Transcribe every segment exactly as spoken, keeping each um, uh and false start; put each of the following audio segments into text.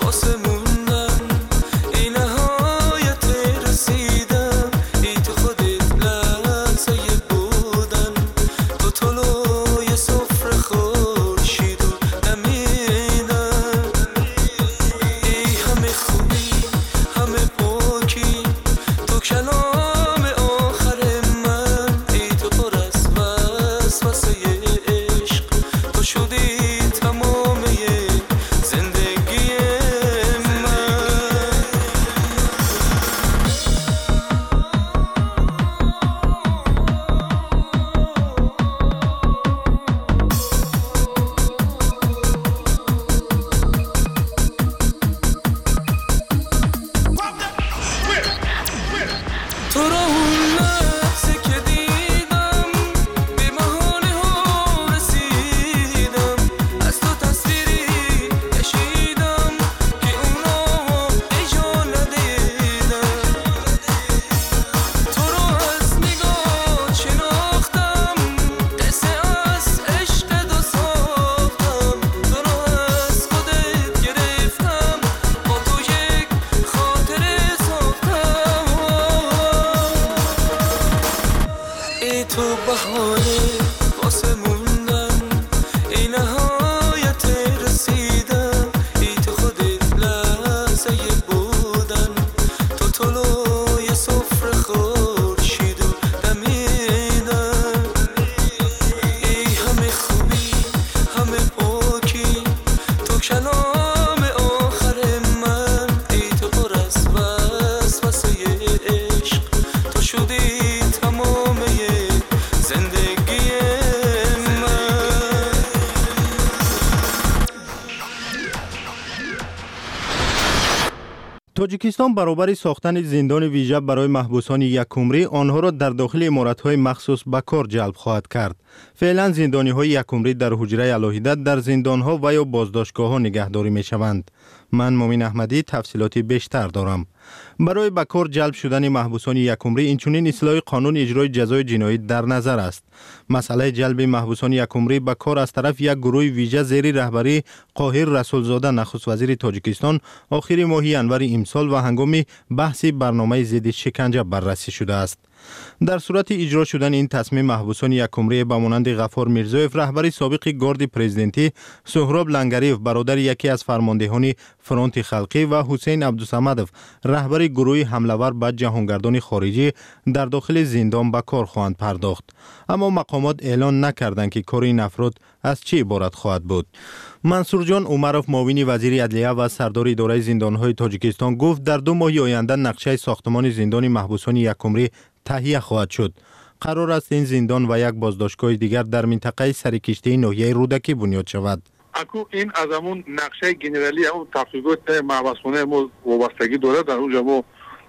تاجیکستان برابر ساختن زندان ویژه برای محبوسان یکمری آنها را در داخل عمارت‌های مخصوص به کار جلب خواهد کرد. فعلا زندانی‌های یکمری در حجره الهیدت در زندان‌ها و یا بازداشتگاه‌ها نگهداری می‌شوند. من مومن احمدی تفصیلاتی بیشتر دارم. برای به کار جلب شدن محبوسان یکمری اینچنین اصلاح قانون اجرای جزای جنایی در نظر است. مسئله جلب محبوسان یکمری به کار از طرف یک گروه ویژه زیر رهبری قاهر رسولزاده نخست وزیر تاجیکستان آخر ماه انور امسال و هنگام بحث برنامه ضد شکنجه بررسی شده است. در صورت اجرا شدن این تصمیم محبوسان یکمری به مانند غفار میرزایف رهبر سابق گارد پرزیدنتی، سهراب لنگریف برادر یکی از فرماندهان فرانت خلقی و حسین عبدالصمدوف رهبر گروه حمله‌ور به جهانگردان خارجی در داخل زندان به کار خواهند پرداخت. اما مقامات اعلان نکردند که کار این افراد از چه عبارت خواهد بود. منصور جان عمرов معاون وزیر عدلیه و سردار اداره زندان‌های تاجیکستان گفت در دو ماه آینده نقشه ساختمان زندان محبوسان یکمری تهیه خواهد شد. قرار است این زندان و یک بازداشتگاه دیگر در منطقه سرکشته ناحیه رودکی بنیاد شود. اكو این از همون نقشه گنرالی همون تحقیقات محبسخانه ما وابستگی داره. در اونجا ما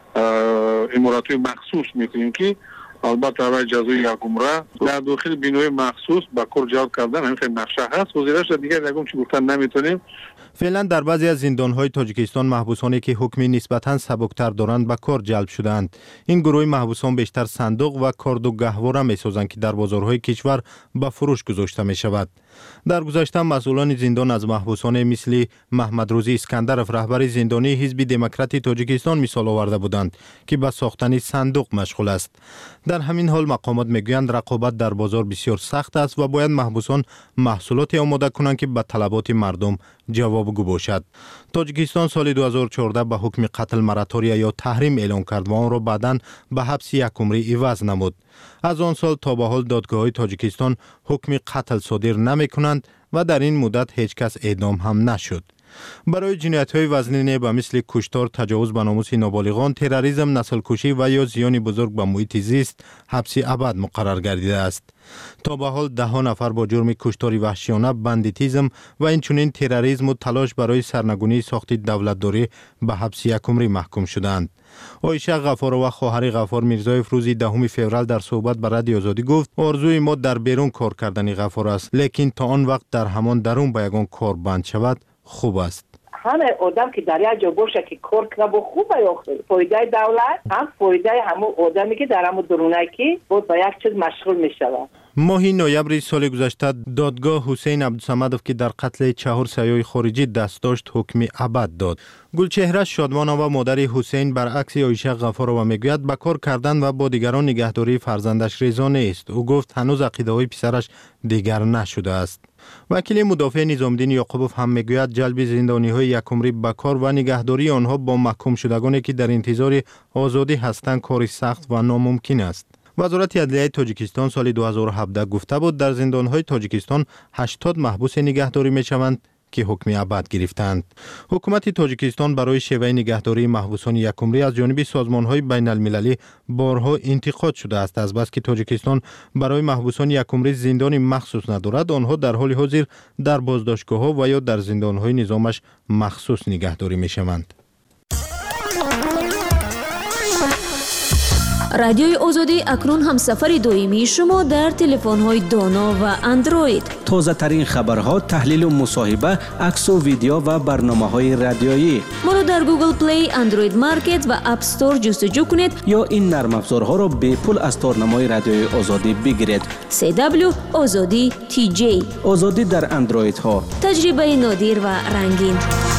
امارات‌های مخصوص میکنیم که البته برای جزای یکمره در داخل بینای مخصوص با کار جلب کردن همین نقشه هست. وزیرش دیگر یکم چی گفتن نمیتونیم. فعلا در بعضی از زندان‌های تاجیکستان محبوسانی که حکم نسبتاً سبکتر دارند به کار جلب شدند. این گروه محبوسان بیشتر صندوق و کارد و گهواره می‌سازند که در بازارهای کشور به فروش گذاشته می‌شود. در گذشته مسئولان زندان از محبوسان مثل محمد روزی اسکندرف رهبر زندانی حزب دموکرات تاجیکستان مثال آورده بودند که به ساختن صندوق مشغول است. در همین حال مقامات میگویند رقابت در بازار بسیار سخت است و باید محبوسان محصولاتی آماده کنند که به طلبات مردم جوابگو باشد. تاجیکستان سال دو هزار و چهارده به حکم قتل مراتوریا یا تحریم اعلام کرد و آن را بعداً به حبس یکمری عوض نمود. از آن سال تا به حال دادگاه‌های تاجیکستان حکم قتل صادر نمی‌کنند و در این مدت هیچ کس اعدام هم نشد. برای جنایت‌های وزنی به مثل کشتار، تجاوز به ناموس نابالغان، تروریسم، نسل‌کشی و یا زیان بزرگ به محیط زیست حبس ابد مقرر گردیده است. تا به حال ده ها نفر با جرم کشتار وحشیانه، بندیتیزم و اینچنین تروریسم و تلاش برای سرنگونی ساخت دولتداری به حبس یکمری محکوم شدند. عایشه غفار و خواهر غفار میرزایف روز دهم فوریه در صحبت با رادیو آزادی گفت آرزوی ما در بیرون کار کردن غفار است، لیکن تا آن وقت در همان درون به یگان کار بند شود خوب است. همه آدم که در یک جا باشه که کار کنه با خوبه یا فایده دولت هم فایده همون آدمی که در همون درونکی بود با یک چیز مشغول می شود. ماهی نوامبر سال گذشته دادگاه حسین عبدالصمدов که در قتل چهار سیاح خارجی دست داشت حکم ابد داد. گلچهره شادمانова مادر حسین برعکس عایشه غفارova میگوید به کار کردن و با دیگران نگهداری فرزندش رضا نیست. او گفت هنوز عقیده های پسرش دیگر نشده است. وکیل مدافع نظامالدین یعقوبov هم میگوید جلب زندانی های یکمری به کار و نگهداری آنها با محکوم شدگانی که در انتظار آزادی هستند کاری سخت و ناممکن است. وزارت عدلیه تاجیکستان سال دو هزار و هفده گفته بود در زندان‌های تاجیکستان هشتاد محبوس نگهداری می‌شوند که حکم ابد گرفتند. حکومت تاجیکستان برای شیوه نگهداری محبوسان یکمری از جانب سازمان‌های بین‌المللی بارها انتقاد شده است. از بس که تاجیکستان برای محبوسان یکمری زندانی مخصوص ندارد، آنها در حال حاضر در بازداشتگاه‌ها و یا در زندان‌های نظامش مخصوص نگهداری می‌شوند. رادیوی آزادی اکنون هم سفر دائمی شما در تلفن‌های دانا و اندروید. تازه ترین خبرها، تحلیل و مصاحبه، عکس و ویدیو و برنامه‌های رادیویی. ما را در گوگل پلی، اندروید مارکت و اپ استور جستجو کنید یا این نرم افزارها را به پول از تارنمای رادیوی آزادی بگیرید. سی دبلیو آزادی تی جی. آزادی در اندروید ها. تجربه نادر و رنگین.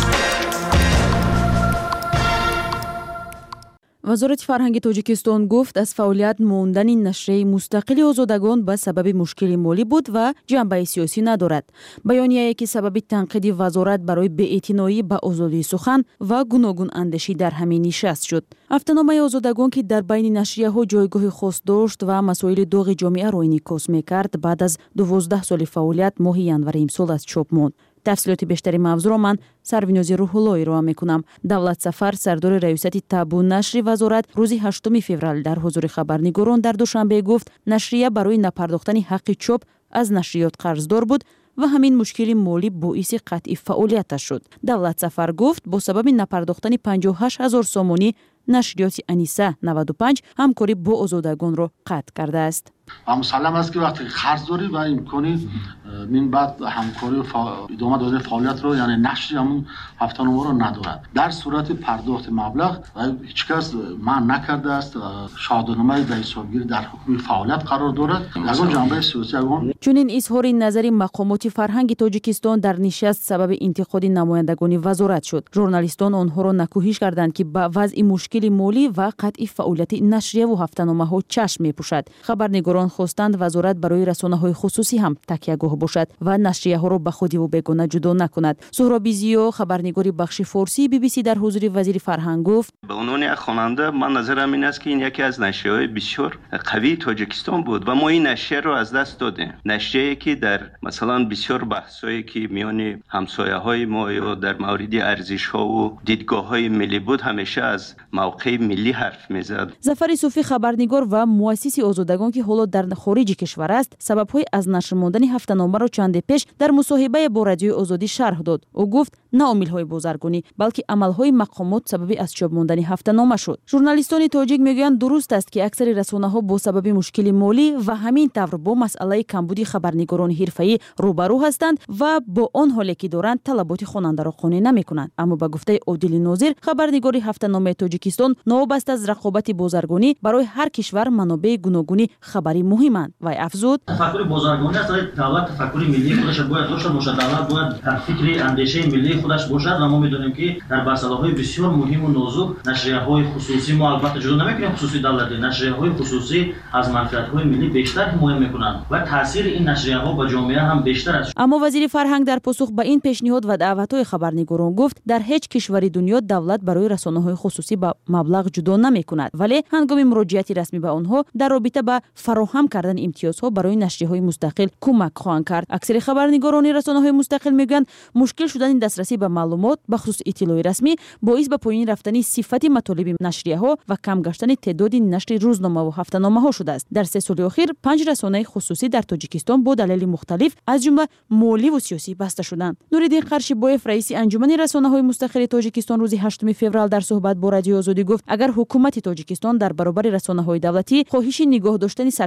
وزارت فرهنگ تاجیکستان گفت از فعالیت ماندن نشریه مستقل آزادگان به سبب مشکل مالی بود و جنبه سیاسی ندارد. بیانیه‌ای که سبب تنقید وزارت برای بی‌اعتنایی به آزادی سخن و گوناگون اندیشی در همین نشست شد. هفته‌نامه آزادگان که در بین نشریه‌ها جایگاه خاص داشت و مسائل داغ جامعه را انعکاس می‌کرد، بعد از دوازده سال فعالیت ماه январ امسال از چاپ ماند. تفصیلات بیشتری موضوع را من سرونیاز روح‌اللهی را میکنم. دولت سفر سردار ریاست تابع نشر وزارت روز هشتم فوریه در حضور خبرنگاران در دوشنبه گفت نشریه برای نپرداختن حق چاپ از نشریات قرضدار بود و همین مشکل مالی باعث قطع فعالیتش شد. دولت سفر گفت با سبب نپرداختن پنجاه و هشت هزار سامانی نشریات انیسه نود و پنج همکاری با آزادگان را قطع کرده است. و مسلم است که وقتی قرض داری و امکانی من بعد همکاری و ادامه دادن فعالیت رو یعنی نشر همون هفته‌نامه رو ندارد. در صورت پرداخت مبلغ هیچ کس من نکرده است شهادتنامه در حسابگیری در حکم فعالیت قرار دارد. از اون جنبه سیاسی اون چون این اظهار نظر مقامات فرهنگ تاجیکستان در نشست سبب انتقاد نمایندگان وزارت شد. ژورنالیستان آنها را نکوهش کردند که با وضع مشکل مالی و قطع فعالیت نشریه و هفته‌نامه ها چشم می‌پوشد. خبرنگاران خواستند وزارت برای رسانه‌های خصوصی هم تکیه‌گاه باشد و نشریه‌ها را به خودی و بیگانه جدا نکند. سهرابی زیا خبرنگار بخش فارسی بی بی سی در حضور وزیر فرهنگ گفت به عنوان یک خواننده من نظرم این است که این یکی از نشریه‌های بسیار قوی تاجیکستان بود و ما این نشریه رو از دست دادیم. نشریه‌ای که در مثلا بسیار بحثایی که میان همسایه‌های ما یا در مورد ارزش‌ها و دیدگاه‌های ملی بود همیشه از موقع ملی حرف می‌زد. ظفر صوفی خبرنگار و مؤسس آزادگان که حالا در خارج کشور است سبب‌های از نشر ماندن هفته‌نامه را چند پیش در مصاحبه با رادیو آزادی شرح داد. او گفت نه عامل‌های بازرگانی بلکه عمل‌های مقامات سبب از چاپ ماندن هفته‌نامه شد. ژورنالیستان تاجیک میگویند درست است که اکثر رسانه‌ها با سبب مشکل مالی و همین طور با مسئله کمبود خبرنگاران حرفه‌ای روبرو هستند و با آن حالی که دارند طلبات خواننده را قانع نمی‌کنند. اما به گفته عادل ناظر خبرنگار هفته‌نامه تاجیکستان نوابسته از رقابت بازرگانی برای هر کشور منابع گوناگونی خبری مهمند و افزود تفکر بازرگانی است. دولت تفکر ملی خودش باید داشته باشد. دولت باید فکر اندیشه ملی خودش باشد و ما می‌دونیم که در مسائل‌های بسیار مهم و نازک نشریه‌های خصوصی ما البته جدا نمی‌کنیم خصوصی دولتی نشریه‌های خصوصی از منفعت‌های ملی بیشتر حمایت می‌کنند و تاثیر این نشریه‌ها با جامعه هم بیشتر است. اما وزیر فرهنگ در پاسخ به این پیشنهاد و دعوت‌های خبرنگاران گفت در هیچ کشوری دنیا دولت برای رسانه‌های خصوصی با مبلغ جدا نمی‌کند ولی هنگام مراجعت رسمی به آنها در رابطه با فراهم کردن امتیازها برای نشریه‌های مستقل کمک خواهند کرد. اکثر خبرنگاران رسانه‌های مستقل میگویند مشکل شدن دسترسی به معلومات به خصوص اطلاع رسمی باعث به پایین رفتن صفت مطالب نشریه‌ها و کم گشتن تعداد نشر روزنامه و هفته‌نامه‌ها شده است. در سه سال اخیر پنج رسانه خصوصی در تاجیکستان با دلایل مختلف از جمله مالی و سیاسی بسته شدند. نوریدین قرشیبایف رئیس انجمن رسانه‌های مستقل تاجیکستان روز هشتم فوریه در صحبت با رادیو آزادی گفت اگر حکومت تاجیکستان در برابر رسانه‌های دولتی خواهش نگاه داشتن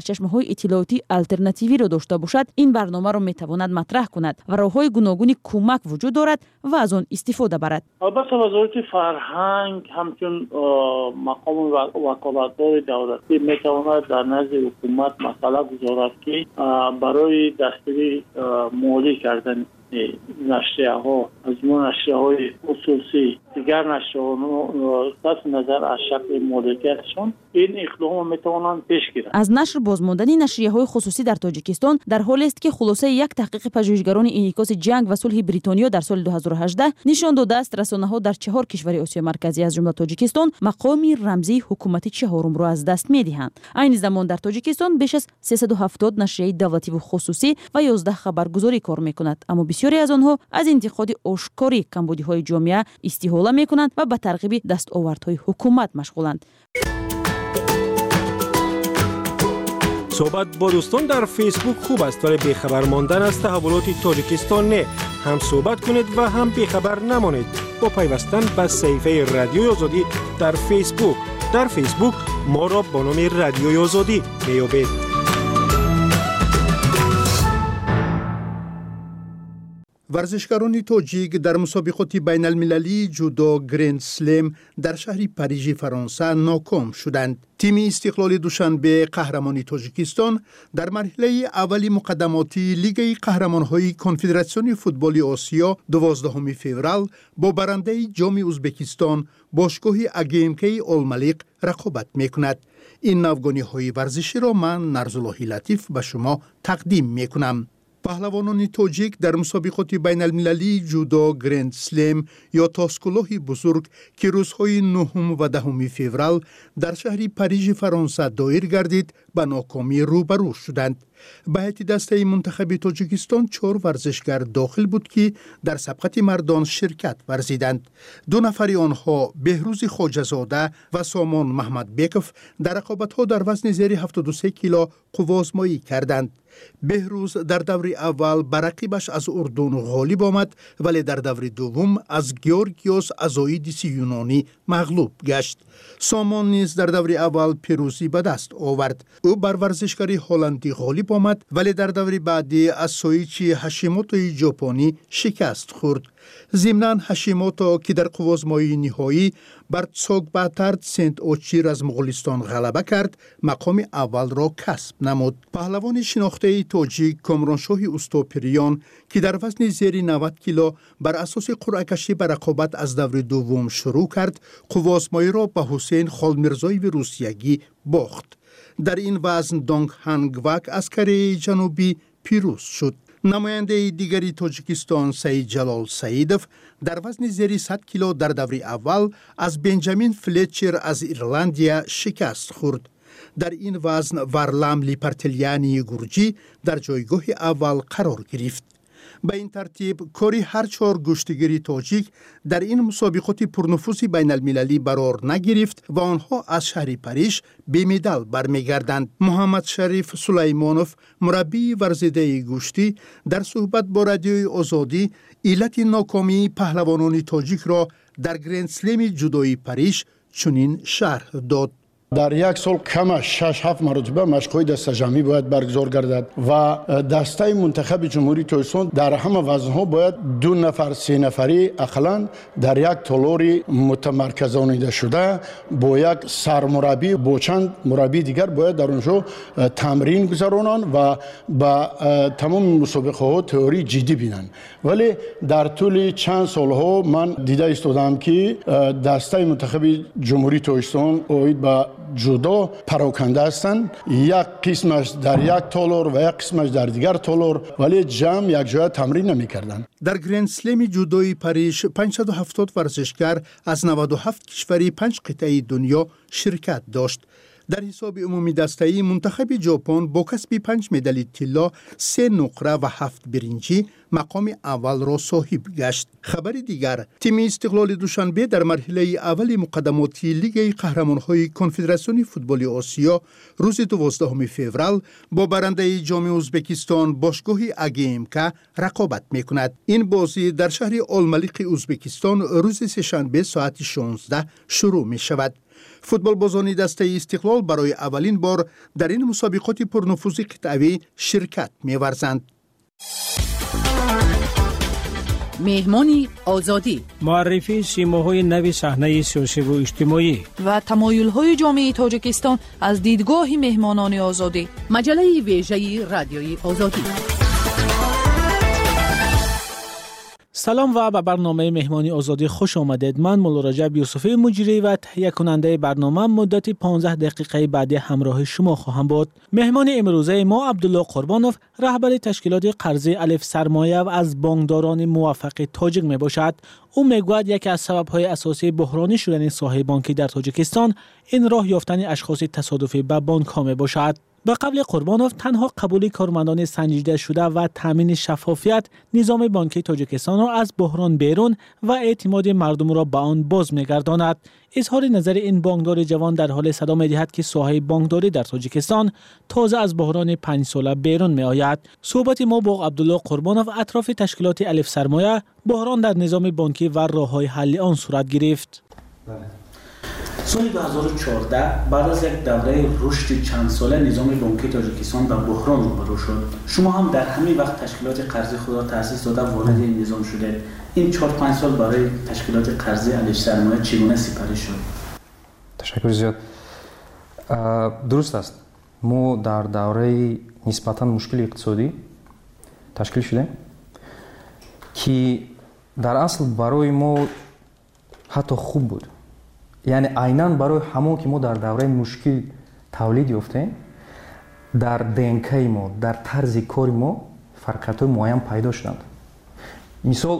سرچشمه‌های اطلاعاتی آلترناتیوی را داشته باشد، این برنامه را میتواند مطرح کند و راه‌های گوناگون کمک وجود دارد و از آن استفاده برد. البته وزارت فرهنگ همچون مقام وکالت‌دار دولتی میتواند در نزد حکومت مسئله گذارد که برای دستگیری مالی کردن نشریه ها از ما نشریه های خصوصی دیگر نشریه ها صرف نظر از شکل مالکیتشان این اقدام میتوانند پیش گیرند. از نشر بازماندنی نشریه های خصوصی در تاجیکستان در حالی است که خلاصه یک تحقیق پژوهشگران انعکاس جنگ و صلح بریتانیا در سال دو هزار و هجده نشان داده است رسانه ها در چهار کشور آسیا مرکزی از جمله تاجیکستان مقامی رمزی حکومت چهارم را از دست میدهند. عین زمان در تاجیکستان بیش از سیصد و هفتاد نشریه دولتی و خصوصی و یازده خبرگزاری کار میکند، اما بسیاری از آنها از انتقاد آشکاری کمبودی‌های جامعه استحاله میکنند و به ترغیب دستاوردهای حکومت مشغولند. صحبت با دوستان در فیسبوک خوب است ولی بیخبر ماندن از تحولات تاجیکستان نه. هم صحبت کنید و هم بیخبر نمانید با پیوستن به صفحه رادیوی آزادی در فیسبوک. در فیسبوک ما را با نام رادیوی آزادی میابید. ورزشکاران تاجیک در مسابقات بین المللی جودو گرند سلم در شهر پاریژ فرانسه ناکام شدند. تیم استقلال دوشنبه قهرمان تاجیکستان در مرحله اولی مقدماتی لیگ قهرمان‌های کنفدراسیون فوتبال آسیا دوازدهم فوریه با برنده جام ازبکستان باشگاه اگیمکی الملیق رقابت می‌کند. این نوگانی‌های ورزشی را من نرزالله لطیف به شما تقدیم می‌کنم. پهلوانان تاجیک در مسابقات بین المللی جودو گرند سلم یا تاسکلاه بزرگ که روزهای نهم و دهم فوریه در شهر پاریژ فرانسه دایر گردید به ناکامی روبرو شدند. به هیئت دسته منتخب تاجیکستان چهار ورزشگر داخل بود که در سبقت مردان شرکت ورزیدند. دو نفر آنها بهروز خواجه‌زاده و سامان محمد بیکف در رقابت‌ها در وزن زیر هفتاد و سه کیلو قوازمایی کردند. بهروز در دور اول بر رقیبش از اردن غالب آمد ولی در دور دوم از گیورگیوس ازایدیس یونانی مغلوب گشت. سامان نیز در دور اول پیروزی به دست آورد. او بر ورزشکار هلندی غالب آمد ولی در دور بعدی از سویچی هاشیموتو ژاپنی شکست خورد. ضمناً هاشیموتو که در قوازمایی نهایی بر تسوگباترد سنت اوچیر از مغولستان غلبه کرد مقام اول را کسب نمود. پهلوان شناخته تاجیک کامرانشاه اوستوپریان که در وزن زیر نود کیلو بر اساس قرعه کشی به رقابت از دور دوم شروع کرد قوازمایی را به حسین خالمیرزایو روسیگی باخت. در این وزن دونگ هنگوک از کره جنوبی پیروز شد. نماینده دیگری تاجیکستان سعید جلال سعیدوف در وزن زیر صد کیلو در دور اول از بنجامین فلچر از ایرلندیا شکست خورد. در این وزن ورلام لیپرتلیانی گورجی در جایگاه اول قرار گرفت. به این ترتیب کاری هر چهار گشتگیری تاجیک در این مسابقات پرنفوذ بین المللی قرار نگرفت و آنها از شهر پاریژ به مدال برمیگردند. محمد شریف سلیمانوف مربی ورزیده گشتی در صحبت با رادیوی آزادی علت ناکامی پهلوانان تاجیک را در گرند سلم جودوی پاریژ چنین شرح داد. در یک سال کم شش هفت مرتبه مشق‌های دسته جمعی باید برگزار گردد و دسته منتخب جمهوری تاجیکستان در همه وزن‌ها باید دو نفر سه نفری اقلاً در یک تالار متمرکزانیده شده با یک سرمربی با چند مربی دیگر باید در اونجا تمرین گذرانند و با تمام مسابقه‌ها تئوری جدی بینند. ولی در طول چند سالها من دیده استادم که دسته منتخب جمهوری تاجیکستان اوید با جودو پراکنده هستند. یک قسمش در یک تالار و یک قسمش در دیگر تالار ولی جمع یک جای تمرین نمی کردند. در گرند سلم جودوی پاریژ پانصد و هفتاد ورزشکار از نود و هفت کشوری پنج قطعه دنیا شرکت داشت. در حساب عمومی دسته‌ای منتخب ژاپن با کسب پنج مدال طلا، سه نقره و هفت برنجی مقام اول را صاحب گشت. خبر دیگر، تیم استقلال دوشنبه در مرحله اول مقدماتی لیگ قهرمان‌های کنفدراسیون فوتبال آسیا روز دوازدهم فوریه با برنده جام ازبکستان باشگاه اگیمکا رقابت می‌کند. این بازی در شهر الملیق ازبکستان روز سه‌شنبه ساعت شانزده شروع می‌شود. فوتبالبازان دسته استقلال برای اولین بار در این مسابقات پرنفوذ قطعی شرکت می‌ورزند. مهمانی آزادی، معرفی سیماهای نوی صحنه سیاسی و اجتماعی و تمایل‌های جامعه تاجیکستان از دیدگاه مهمانان آزادی. مجله ویژه رادیوی آزادی. سلام و به برنامه مهمانی آزادی خوش آمدید. من مولا رجب یوسفی مجری و تهیه کننده برنامه مدت پانزده دقیقه بعد همراه شما خواهم بود. مهمان امروزه ما عبدالله قربانوف، رهبر تشکیلات قرضی الف سرمایه و از بانکداران موفق تاجیک می باشد. او میگوید یکی از سبب‌های اساسی بحرانی شدن ساحه بانکی در تاجیکستان این راه یافتن اشخاص تصادفی به بانک‌ها می باشد. به قبل قربانوف تنها قبول کارمندان سنجیده شده و تامین شفافیت نظام بانکی تاجیکستان را از بحران بیرون و اعتماد مردم را به آن باز می‌گرداند. اظهار نظر این بانکدار جوان در حال صدا می‌دهد که ساحه بانکداری در تاجیکستان تازه از بحران پنج ساله بیرون می‌آید. صحبت ما با عبدالله قربانوف اطراف تشکیلات الف سرمایه، بحران در نظام بانکی و راه‌های حل آن صورت گرفت. سال دو هزار و چهارده بعد از یک دوره رشد چند ساله نظام بانکی تاجیکستان به بحران روبرو شد. شما هم در همین وقت تشکیلات قرضی خود را تأسیس داده وارد این نظام شدید. این چهار پنج سال برای تشکیلات قرضی الف سرمایه چگونه سپری شد؟ تشکر زیاد. درست است. ما در دوره نسبتاً مشکل اقتصادی تشکیل شدیم که در اصل برای ما حتی خوب بود. یعنی عیناً برای همون که ما در دوره مشکل تولید یافتیم، در دنکای ما، در طرز کار ما فرقیت‌های معین پیدا شدند. مثال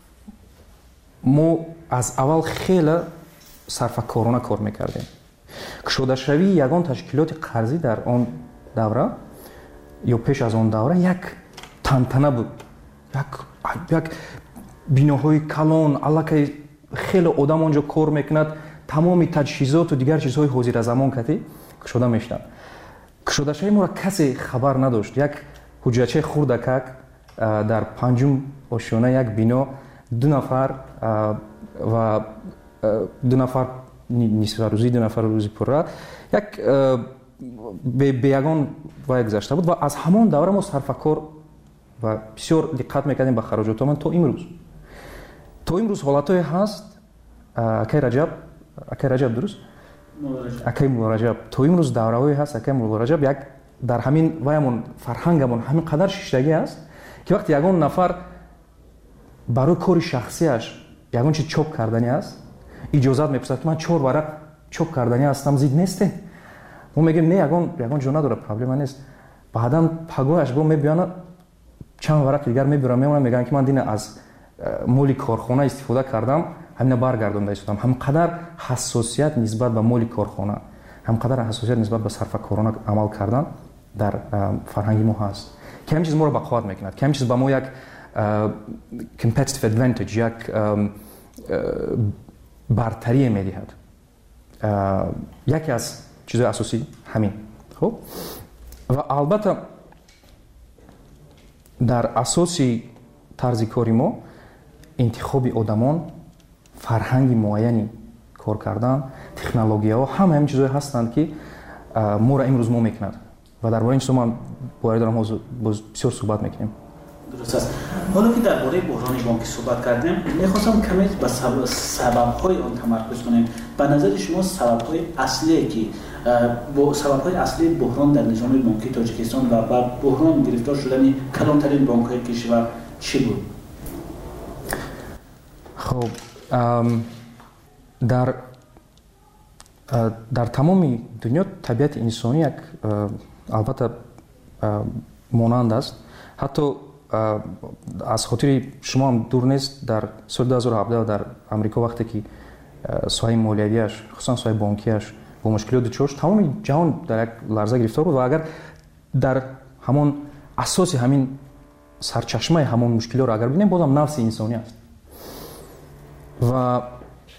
ما از اول خیلی صرفه‌کارانه کار میکردیم. کشاده‌شوی یگان تشکیلات قرضی در آن دوره یا پیش از آن دوره یک تنتنه بود. یک یک بیناهای کلان، الکی خیلی آدم آنجا کار میکند، تمامی تجهیزات و دیگر چیزهای حاضر زمان کتی کشاده میشدند. کشاده‌شوی ما را کسی خبر نداشت. یک حجرچه خردکک در پنجم آشیانه یک بنا دو نفر و دو نفر نصف روزی دو نفر روزی پره یک به یگان وای گذشته بود و از همان دوره ما صرفه‌کار و بسیار دقت میکردیم به خراجاتمون تا امروز. تا امروز حالت‌های هست اکی رجب اکی رجب درست؟ اکی مولا رجب تا امروز دوره‌های هست اکی مولا رجب یک در همین وایمون فرهنگمون همین قدر شیشتگی است که وقتی یگان نفر برای کار شخصیش یگان چیز چوب کردنی است اجازت میپرسد که من چهار ورق چوب کردنی هستم زید نیسته. ما میگیم نه یگان یگان جو نداره پرابلم نیست. بعداً پگاهش با میبیانه چند ورق دیگر میبرم میمونم میگن که من دین از مالی کارخانه استفاده کردم همین برگردونده شدم. همقدر حساسیت نسبت به مالی کارخانه، همقدر حساسیت نسبت به صرفه‌کارانه عمل کردن در فرهنگ ما هست که همین چیز ما رو بقوت میکند، که همین چیز به ما یک competitive advantage، یک برتری میدهد. یکی از چیزهای اساسی همین. خب و البته در اساسی طرز کاری ما انتخاب آدمان، فرهنگ معینی کار کردن، تکنولوژی‌ها همه همین چیزایی هستند که ما را امروز ما میکند و درباره این چیزا ما باید دارم بسیار صحبت میکنیم. درست است. حالا که درباره بحران بانکی صحبت کردیم، می‌خواستم کمی به سبب سبب‌های آن تمرکز کنیم. به نظر شما سبب‌های اصلی که با سبب‌های اصلی بحران در نظام بانکی تاجیکستان و با بحران گرفتار شدن کلان‌ترین بانک‌های کشور چی بود؟ خب در در تمام دنیا طبیعت انسانی یک البته مانند است. حتی از خاطر شما هم دور نیست در سال دو هزار و هفده در امریکا وقتی که ساحه مالیویش خصوصا ساحه بانکیش با مشکلات دچار شد، تمام جهان در یک لرزه گرفتار بود و اگر در همون اساس همین سرچشمه همون مشکلات رو اگر ببینیم بازم نفس انسانی است و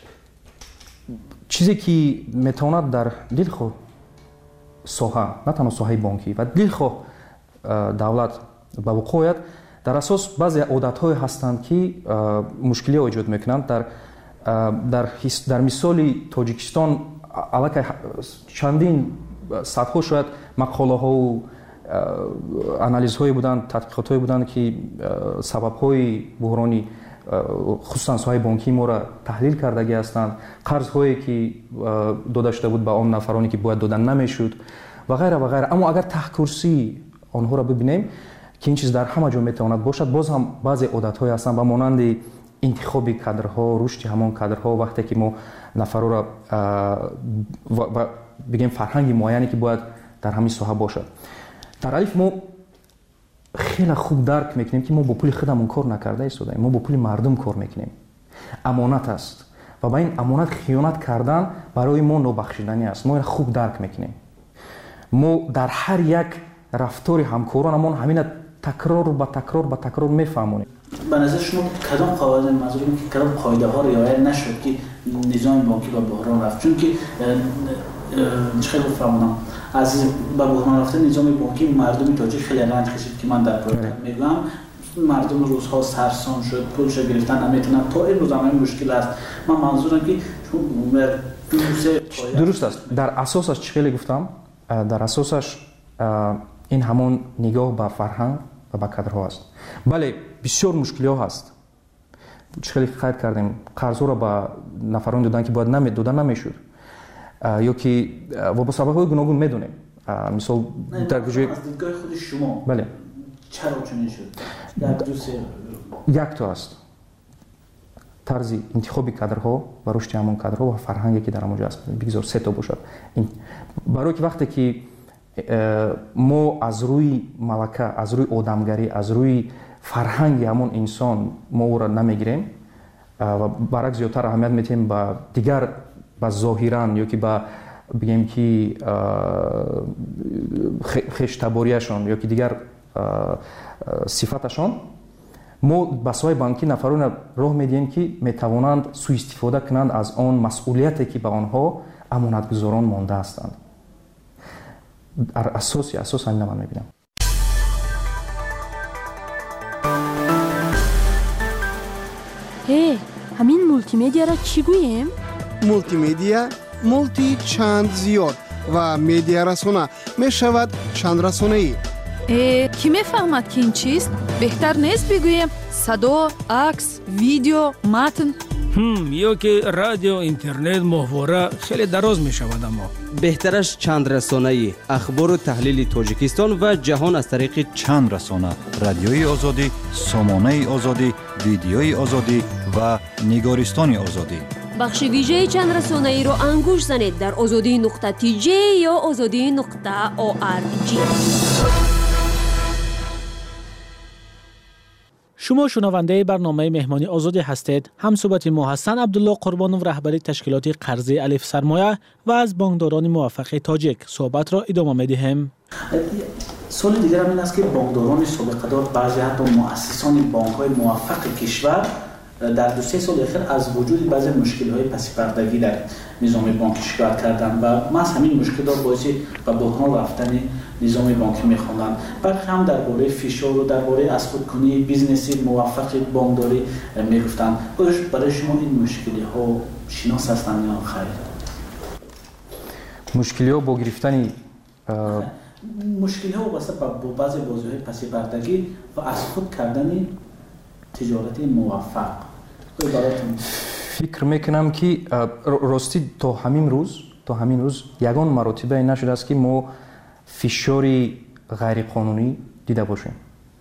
چیزی که میتواند در دلخواه ساحه، نه تنها ساحه بانکی و دلخواه دولت به وقوع آید، در اساس بعضی عادت‌های هستند که مشکلی ایجاد میکنند. در در در مثال تاجیکستان аллакай чандин садҳо шояд мақолаҳо анализҳое буданд, тадқиқотҳое буданд ки сабабҳои буҳрони хусусан соҳаи бонкии моро таҳлил кардаги ҳастанд, қарзҳое ки дода шуда буд ба он нафароне ки бояд дода намешуд ва ғайра ва ғайра. Аммо агар таҳкурсии онҳоро бибинем ки ин чиз дар ҳама ҷо метавонад бошад, боз ҳам баъзе одатҳое ҳастанд ба монанди интихоби кадрҳо, рушди ҳамон кадрҳо, вақте ки мо нафароро бигем фарҳанги муайяне ки бояд дар ҳамин соҳа бошад. дар алиф мо хеле хуб дарк мекунем ки мо бо пули худамон кор накарда истодаем, мо бо пули мардум кор мекунем. Амонат аст ва ба ин амонат хиёнат кардан барои мо нобахшиданӣ аст. Мо ин хуб дарк мекунем. Мо дар ҳар як рафтори ҳамкоронамон ҳамина такрор ба такрор ба такрор мефаҳмонем. ба назар шумо кадом қоваид мазурум ки кадом қоидаҳо риоя нашуд ки низоми бонкӣ ба буҳрон рафт? Чунки хеле фаҳмонам аз ба буҳрон рафтани низоми бонкӣ мардуми тоҷик хеле ранҷ кашид ки ман дар пойтахт мегӯям. Мардум рӯзҳо сарсон шуд, пулша гирифтан наметавонад, то имрӯз ҳам мушкил аст. Ман манзурам ки дуруст аст. Дар асосаш чӣ хеле гуфтам? Дар асосаш ин ҳамон нигоҳ ба фарҳанг ва ба кадрҳо аст. Бале бисёр мушкилиҳо ҳаст. Чӣ хеле қайд кардем, қарзҳоро ба нафароне додан ки бояд дода намешуд ё ки ба сабабҳои гуногун медонем. Мисол дар гуҷои аз дидгоҳи худи шумо бале чаро чунин шуд? Як то аст тарзи интихоби кадрҳо ва рушди ҳамон кадрҳо ва фарҳанге ки дар ҳамонҷо аст. Бигзор се то бошад. Барои ки вақте ки мо аз рӯи малака, аз рӯи одамгарӣ, аз рӯи фарҳанги ҳамон инсон мо ӯро намегирем ва баръакс зиёдтар аҳамият метиҳем ба дигар, ба зоҳиран ё ки ба бигем ки хештаборияшон ё ки дигар сифаташон, мо ба соҳаи банкӣ нафароне роҳ медиҳем ки метавонанд сӯистифода кунанд аз он масъулияте ки ба онҳо амонатгузорон монда ҳастанд. Дар асоси асос ҳамина ман мебинам. Ҳе, ҳамин мултимедияро чӣ гӯем? Мултимедия мулти чанд зиёд ва медиарасона мешавад чандрасонаӣ. Э, ки мефаҳмад ки ин чист? Беҳтар нест бигӯем садо, акс, видео, матн? Хм, ё ки радио, интернет, моҳвора хеле дароз мешавад. Аммо беҳтараш чандрасонаӣ, ахбору таҳлили Тоҷикистон ва ҷаҳон аз тариқи чандрасона, радиои озодӣ, сомонаи озодӣ, видеои озодӣ ва нигористони озодӣ. бахши вижаи чандрасонаиро ангуш занед дар озодӣ нуқта ти ҷе ё озодӣ нуқта о ар ҷи. шумо шунавандаи барномаи меҳмони озодӣ ҳастед. ҳамсӯҳбати мо ҳастанд Абдулло Қурбонов, раҳбари ташкилоти қарзи Алиф Сармоя ва аз бонкдорони муваффақи тоҷик. суҳбатро идома медиҳем. соли дигар ин аст ки бонкдорони собиқадор, баъзе ҳатто муассисони бонкҳои муваффақи кишвар дар ду се соли ахир аз вуҷуди баъзе мушкилиҳои пасипардагӣ дар низоми бонкӣ шикоят карданд ва маҳз ҳамин мушкилот боиси ба буҳрон рафтани низоми бонкӣ мехонданд. бархе ҳам дар бораи фишору дар бораи азхудкунии бизнеси муваффақи бонкдорӣ мегуфтанд. оё барои шумо ин мушкилиҳо шинос ҳастанд ё хайр? мушкилиҳо бо гирифтани мушкилиҳо вобаста ба баъзе бозиҳои пасипардагӣ ва аз худ кардани тиҷорати муваффақ. фикр мекунам ки ростӣ то ҳамин рӯз то ҳамин рӯз ягон маротибае нашудааст ки мо фишори ғайриқонунӣ дида бошем.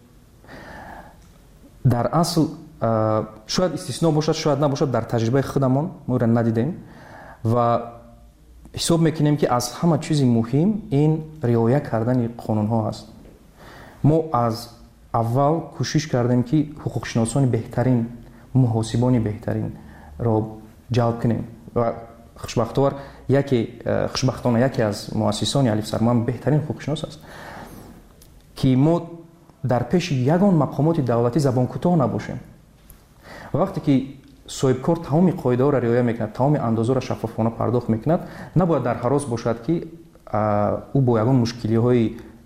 дар асл шояд истисно бошад, шояд набошад, дар таҷрибаи худамон мо ро надидем ва ҳисоб мекунем ки аз ҳама чизи муҳим ин риоя кардани қонунҳо аст. мо аз аввал кӯшиш кардем ки ҳуқуқшиносони беҳтарин, муҳосибони беҳтаринро ҷалб кунем ва хушбахтовар яке хушбахтона яке аз муассисони Алиф Сармоя беҳтарин ҳуқуқшинос аст ки мо дар пеши ягон мақомоти давлатӣ забонкӯтоҳ набошем. ва вақте ки соҳибкор тамоми қоидаҳоро риоя мекунад, тамоми андозаро шаффофона пардохт мекунад, набояд дар ҳарос бошад ки ӯ бо ягон мушкилиҳои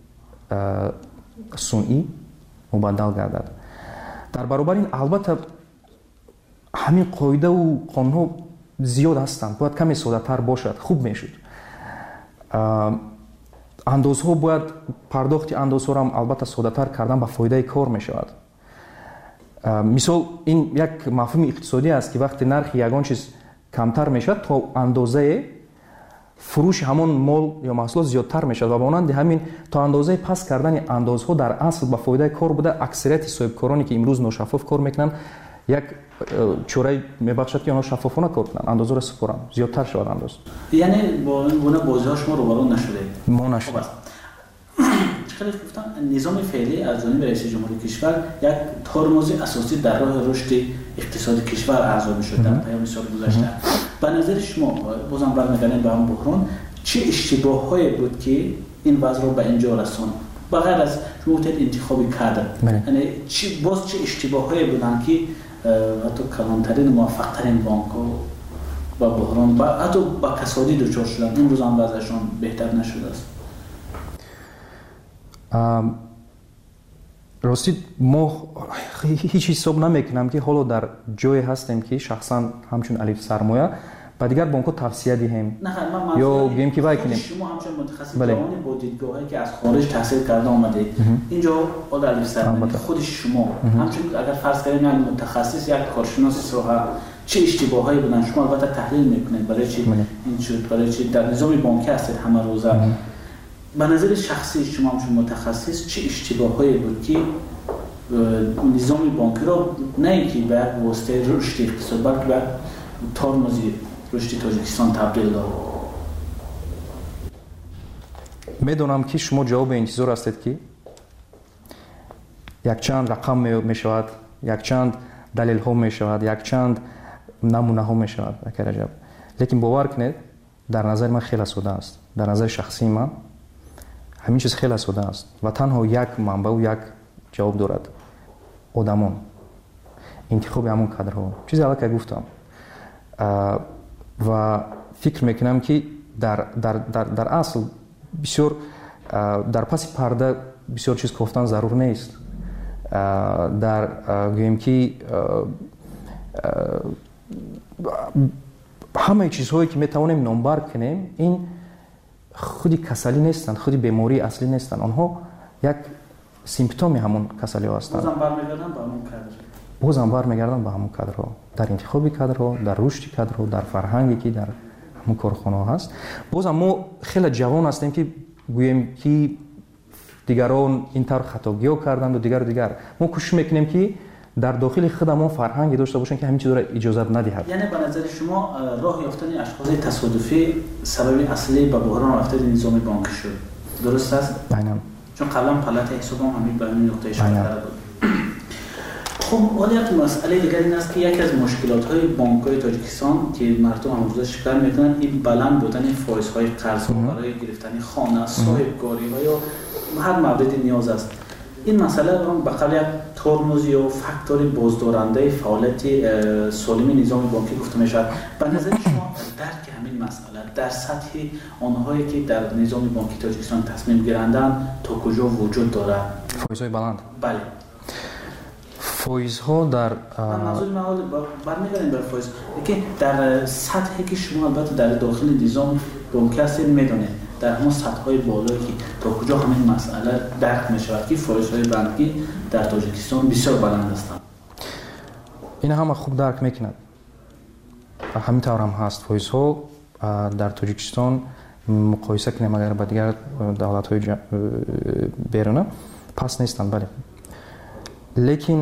сунъӣ мубаддал гардад. дар баробари ин албатта ҳамин қоидаву қонунҳо зиёд ҳастанд, бояд каме содатар бошад, хуб мешуд. андозҳо бояд пардохти андозҳоро ҳам албатта содатар кардан ба фоидаи кор мешавад. мисол ин як мафҳуми иқтисодӣ аст ки вақте нархи ягон чиз камтар мешавад, то андозае фурӯши ҳамон мол ё маҳсулот зиёдтар мешавад ва ба монанди ҳамин то андозаи паст кардани андозҳо дар асл ба фоидаи кор буда, аксарияти соҳибкороне ки имрӯз ношаффоф кор мекунанд, як чораи мебахшад ки онҳо шаффофона кор кунанд, андозҳоро супоранд, зиёдтар шавад андоз. яъне бо ин гуна бозиҳо шумо рӯбарӯ нашудед? мо нашудем. чиқадр гуфтам низоми феълӣ аз ҷониби раиси ҷумҳури кишвар як тормози асосӣ дар роҳи рушди иқтисоди кишвар арзо мешуд дар паёми соли гузашта. ба назари шумо бозам бармегардем ба ҳамон буҳрон, чӣ иштибоҳҳое буд ки ин вазъро ба ин ҷо расонд? ба ғайр аз шумо гуфтед интихоби кадр, яъне боз чӣ иштибоҳҳое буданд ки ҳатто калонтарин муваффақтарин бонкҳо ба буҳрон ба ҳатто ба касодӣ дучор шуданд, имрӯз ҳам вазъашон беҳтар нашудааст? рости мо ҳеҷ ҳисоб намекунам ки ҳоло дар ҷое ҳастем ки шахсан ҳамчун алиф сармоя ба дигар бонкҳо тавсия диҳем ё гӯем ки вай кунем. шумо ҳамчун мутахассис ҷавони бо дидгоҳе ки аз хориҷ таҳсил карда омадед, инҷо ода алиф сармоя худи шумо ҳамчун агар фарз кардем як мутахассис, як коршиноси соҳа, чӣ иштибоҳҳое буданд? шумо албатта таҳлил мекунед барои чи ин шуд, барои чи дар низоми бонкӣ ҳастед ҳамарӯза. ба назари шахсии шумо ҳамчун мутахассис чӣ иштибоҳҳое буд ки низоми бонкиро на ин ки ба як воситаи рушди иқтисод, балки ба як тормози рушди Тоҷикистон табдил дод? медонам ки шумо ҷавоби интизор ҳастед ки якчанд рақам мешавад, якчанд далелҳо мешавад, якчанд намунаҳо мешавад. акараҷаб лекин бовар кунед, дар назари ман хеле сода аст. дар назари шахсии ман ҳамин чиз хеле сода аст ва танҳо як манбаъу як ҷавоб дорад: одамон, интихоби ҳамон кадрҳо. чизе аллакай гуфтам ва фикр мекунам ки дар дар дар дар асл бисёр дар паси парда бисёр чиз гуфтан зарур нест. дар гӯем ки ҳамаи чизҳое ки метавонем номбар кунем, ин худи касалӣ нестанд, худи бемории аслӣ нестанд. онҳо як симптоми ҳамон касалиҳо ҳастанд. бозам бармегардам ба ҳамон кадр. бозам бармегардам ба ҳамон кадрҳо, дар интихоби кадрҳо, дар рушди кадрҳо, дар фарҳанге ки дар ҳамон корхонаҳо ҳаст. бозам мо хеле ҷавон ҳастем ки гӯем ки дигарон ин тавр хатогиҳо карданду дигару дигар. мо кӯшиш мекунем ки дар дохили худамон фарҳанге дошта бошем ки ҳамин чизро иҷозат надиҳад. яъне ба назари шумо роҳ ёфтани ашхоси тасодуфӣ сабаби аслӣ ба буҳрон рафтани низоми бонкӣ шуд. дуруст аст? айнан. чун қаблан палатаи ҳисобам ҳамин ба ҳамин нуқтаи ишора карда буд. хуб, ҳоло як масъалаи дигар ин аст ки яке аз мушкилотҳои бонкҳои Тоҷикистон ки мардум ҳамрӯза шикар мекунанд, ин баланд будани фоизҳои қарзҳо барои гирифтани хона, соҳибкориҳо ё ҳар мавриди ниёз аст. ин масъала ба қавли як тормози ё фактори боздорандаи фаъолияти солими низоми бонкӣ гуфта мешавад. ба назари шумо дарки ҳамин масъала дар сатҳи онҳое ки дар низоми бонкии Тоҷикистон тасмим гиранданд то куҷо вуҷуд дорад? фоизҳои баланд. бале. фоизҳо дар манзури ман бармегардем ба фоиз, лекин дар сатҳе ки шумо албатта дар дохили низоми бонкӣ ҳастед медонед, дар ҳамон сатҳҳои болое ки то куҷо ҳамин масъала дарк мешавад ки фоизҳои банкӣ дар Тоҷикистон бисёр баланд ҳастанд. ина ҳама хуб дарк мекунад. ҳамин тавр ҳам ҳаст. фоизҳо дар Тоҷикистон муқоиса кунем агар ба дигар давлатҳои беруна паст нестанд, бале. лекин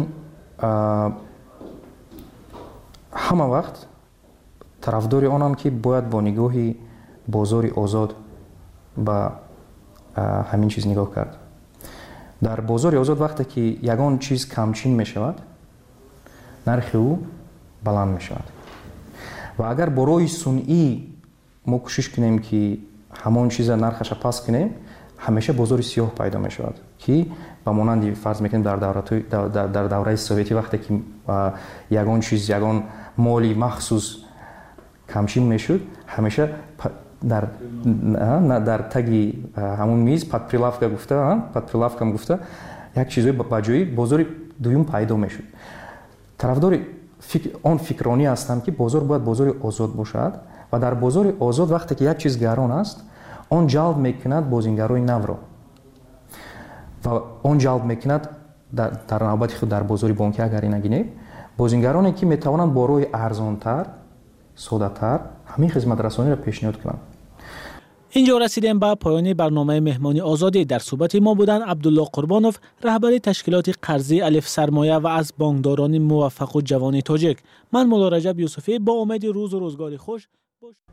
ҳама вақт тарафдори онам ки бояд бо нигоҳи бозори озод ба ҳамин чиз нигоҳ кард. дар бозори озод вақте ки ягон чиз камчин мешавад, нархи ӯ баланд мешавад. ва агар бо роҳи сунъӣ мо кӯшиш кунем ки ҳамон чиза нархаша паст кунем, ҳамеша бозори сиёҳ пайдо мешавад ки ба монанди фарз мекунем дар давраи советӣ вақте ки ягон чиз, ягон моли махсус камчин мешуд, ҳамеша дар дар таги ҳамон миз подприлавка гуфта, подприлавкам гуфта, як чизои ба ҷои бозори дуюм пайдо мешуд. тарафдори فکر آن فکرانی هستم که بازار باید بازار آزاد باشد و در بازار آزاد وقتی که یک چیز گران است آن جلب میکند بازیگرای نو را و آن جلب میکند در, در نوبت خود در بازار بانکی اگر نگینه بازیگرانی که میتوانند با روی ارزانتر ساده‌تر همین خدمت رسانی را پیشنهاد کنند. اینجا رسیدیم به پایان برنامه مهمانی آزادی. در صحبت ما بودن عبدالله قربانوف، رهبر تشکیلات قرضی الف سرمایه و از بانکداران موفق و جوان تاجیک. من مولا رجب یوسفی با امید روز و روزگار خوش